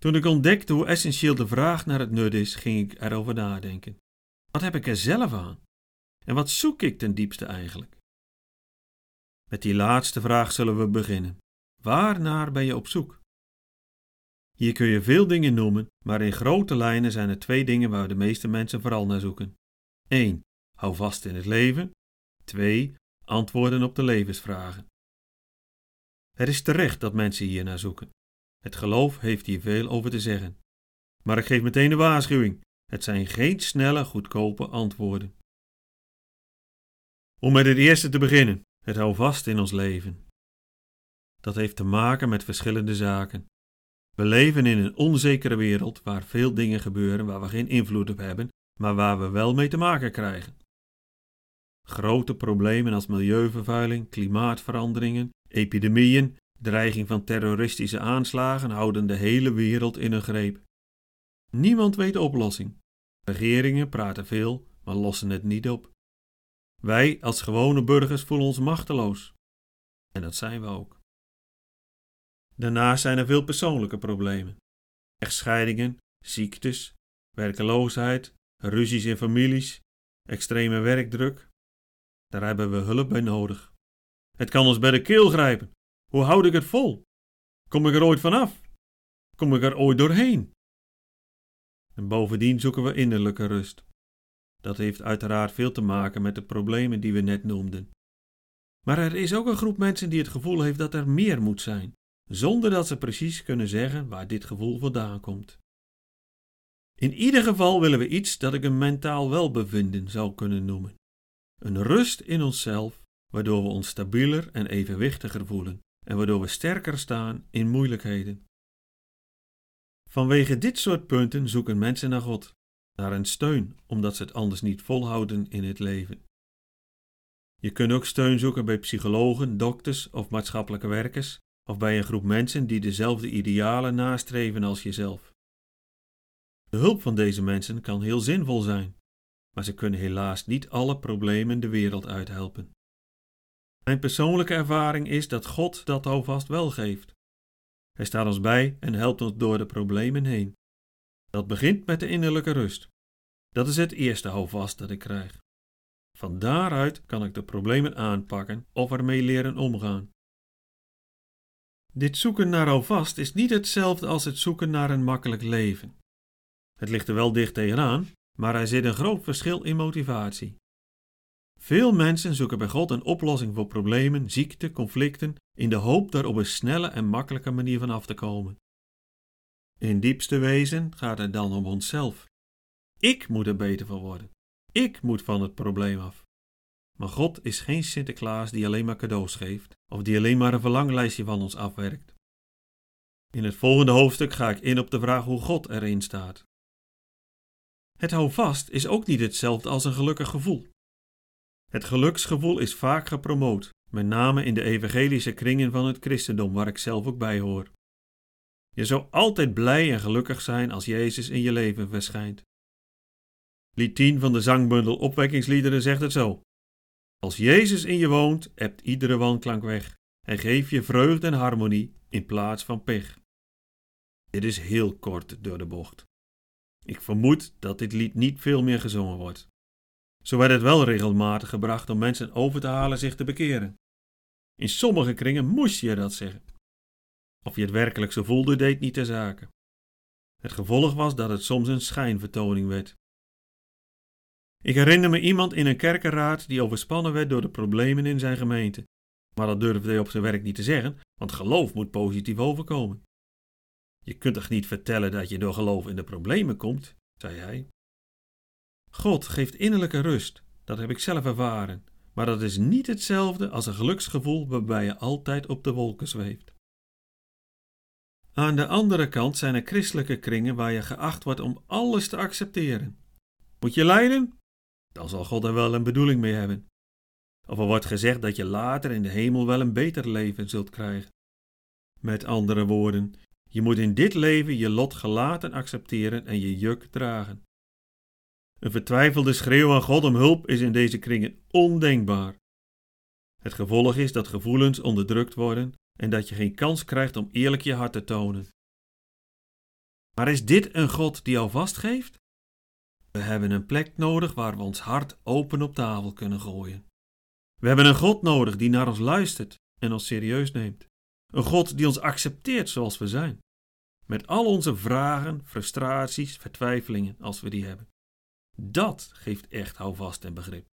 Toen ik ontdekte hoe essentieel de vraag naar het nut is, ging ik erover nadenken. Wat heb ik er zelf aan? En wat zoek ik ten diepste eigenlijk? Met die laatste vraag zullen we beginnen. Waarnaar ben je op zoek? Hier kun je veel dingen noemen, maar in grote lijnen zijn er 2 dingen waar de meeste mensen vooral naar zoeken. 1. Hou vast in het leven. 2. Antwoorden op de levensvragen. Het is terecht dat mensen hier naar zoeken. Het geloof heeft hier veel over te zeggen. Maar ik geef meteen de waarschuwing. Het zijn geen snelle, goedkope antwoorden. Om met het eerste te beginnen. Het hou vast in ons leven. Dat heeft te maken met verschillende zaken. We leven in een onzekere wereld waar veel dingen gebeuren waar we geen invloed op hebben, maar waar we wel mee te maken krijgen. Grote problemen als milieuvervuiling, klimaatveranderingen, epidemieën, dreiging van terroristische aanslagen houden de hele wereld in hun greep. Niemand weet de oplossing. Regeringen praten veel, maar lossen het niet op. Wij als gewone burgers voelen ons machteloos. En dat zijn we ook. Daarnaast zijn er veel persoonlijke problemen. Echtscheidingen, ziektes, werkeloosheid, ruzies in families, extreme werkdruk. Daar hebben we hulp bij nodig. Het kan ons bij de keel grijpen. Hoe houd ik het vol? Kom ik er ooit vanaf? Kom ik er ooit doorheen? En bovendien zoeken we innerlijke rust. Dat heeft uiteraard veel te maken met de problemen die we net noemden. Maar er is ook een groep mensen die het gevoel heeft dat er meer moet zijn, zonder dat ze precies kunnen zeggen waar dit gevoel vandaan komt. In ieder geval willen we iets dat ik een mentaal welbevinden zou kunnen noemen. Een rust in onszelf, waardoor we ons stabieler en evenwichtiger voelen en waardoor we sterker staan in moeilijkheden. Vanwege dit soort punten zoeken mensen naar God, naar een steun, omdat ze het anders niet volhouden in het leven. Je kunt ook steun zoeken bij psychologen, dokters of maatschappelijke werkers, of bij een groep mensen die dezelfde idealen nastreven als jezelf. De hulp van deze mensen kan heel zinvol zijn, maar ze kunnen helaas niet alle problemen de wereld uithelpen. Mijn persoonlijke ervaring is dat God dat houvast wel geeft. Hij staat ons bij en helpt ons door de problemen heen. Dat begint met de innerlijke rust. Dat is het eerste houvast dat ik krijg. Van daaruit kan ik de problemen aanpakken of ermee leren omgaan. Dit zoeken naar houvast is niet hetzelfde als het zoeken naar een makkelijk leven. Het ligt er wel dicht tegenaan, maar er zit een groot verschil in motivatie. Veel mensen zoeken bij God een oplossing voor problemen, ziekten, conflicten, in de hoop daar op een snelle en makkelijke manier van af te komen. In diepste wezen gaat het dan om onszelf. Ik moet er beter van worden. Ik moet van het probleem af. Maar God is geen Sinterklaas die alleen maar cadeaus geeft, of die alleen maar een verlanglijstje van ons afwerkt. In het volgende hoofdstuk ga ik in op de vraag hoe God erin staat. Het houvast is ook niet hetzelfde als een gelukkig gevoel. Het geluksgevoel is vaak gepromoot, met name in de evangelische kringen van het christendom, waar ik zelf ook bij hoor. Je zou altijd blij en gelukkig zijn als Jezus in je leven verschijnt. Lied 10 van de zangbundel Opwekkingsliederen zegt het zo. Als Jezus in je woont, ebt iedere wanklank weg. Hij geeft je vreugde en harmonie in plaats van pech. Dit is heel kort door de bocht. Ik vermoed dat dit lied niet veel meer gezongen wordt. Zo werd het wel regelmatig gebracht om mensen over te halen zich te bekeren. In sommige kringen moest je dat zeggen. Of je het werkelijk zo voelde, deed niet ter zake. Het gevolg was dat het soms een schijnvertoning werd. Ik herinner me iemand in een kerkenraad die overspannen werd door de problemen in zijn gemeente. Maar dat durfde hij op zijn werk niet te zeggen, want geloof moet positief overkomen. Je kunt toch niet vertellen dat je door geloof in de problemen komt, zei hij. God geeft innerlijke rust, dat heb ik zelf ervaren, maar dat is niet hetzelfde als een geluksgevoel waarbij je altijd op de wolken zweeft. Aan de andere kant zijn er christelijke kringen waar je geacht wordt om alles te accepteren. Moet je lijden? Dan zal God er wel een bedoeling mee hebben. Of er wordt gezegd dat je later in de hemel wel een beter leven zult krijgen. Met andere woorden, je moet in dit leven je lot gelaten accepteren en je juk dragen. Een vertwijfelde schreeuw aan God om hulp is in deze kringen ondenkbaar. Het gevolg is dat gevoelens onderdrukt worden en dat je geen kans krijgt om eerlijk je hart te tonen. Maar is dit een God die houvast geeft? We hebben een plek nodig waar we ons hart open op tafel kunnen gooien. We hebben een God nodig die naar ons luistert en ons serieus neemt. Een God die ons accepteert zoals we zijn. Met al onze vragen, frustraties, vertwijfelingen als we die hebben. Dat geeft echt houvast en begrip.